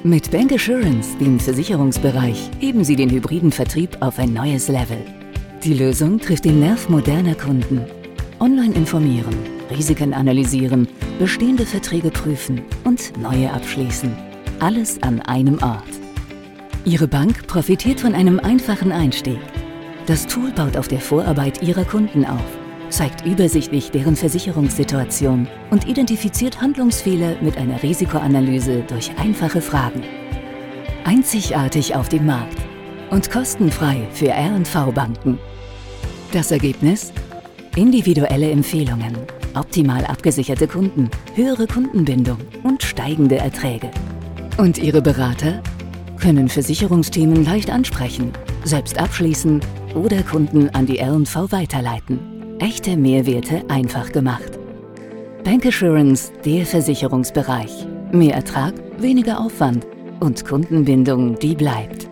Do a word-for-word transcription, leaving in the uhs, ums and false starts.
Mit Bancassurance, dem Versicherungsbereich, heben Sie den hybriden Vertrieb auf ein neues Level. Die Lösung trifft den Nerv moderner Kunden. Online informieren, Risiken analysieren, bestehende Verträge prüfen und neue abschließen. Alles an einem Ort. Ihre Bank profitiert von einem einfachen Einstieg. Das Tool baut auf der Vorarbeit Ihrer Kunden auf, zeigt übersichtlich deren Versicherungssituation und identifiziert Handlungsfehler mit einer Risikoanalyse durch einfache Fragen. Einzigartig auf dem Markt und kostenfrei für R und V-Banken. Das Ergebnis? Individuelle Empfehlungen, optimal abgesicherte Kunden, höhere Kundenbindung und steigende Erträge. Und Ihre Berater können Versicherungsthemen leicht ansprechen, selbst abschließen oder Kunden an die R und V weiterleiten. Echte Mehrwerte einfach gemacht. Bancassurance, der Versicherungsbereich. Mehr Ertrag, weniger Aufwand und Kundenbindung, die bleibt.